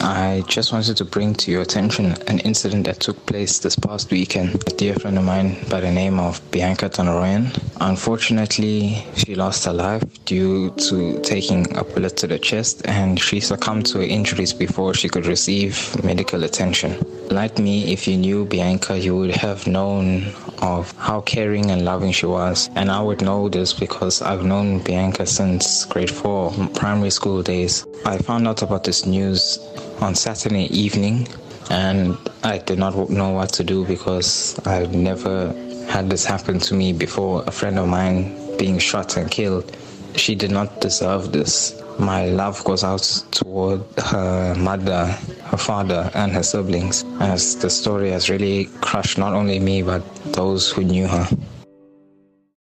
I just wanted to bring to your attention an incident that took place this past weekend. A dear friend of mine by the name of Bianca Tonaroyan. Unfortunately, she lost her life due to taking a bullet to the chest, and she succumbed to her injuries before she could receive medical attention. Like me, if you knew Bianca, you would have known of how caring and loving she was. And I would know this because I've known Bianca since grade 4, primary school days. I found out about this news on Saturday evening, and I did not know what to do because I've never had this happen to me before. A friend of mine being shot and killed. She did not deserve this. My love goes out toward her mother, her father, and her siblings, as the story has really crushed not only me but those who knew her.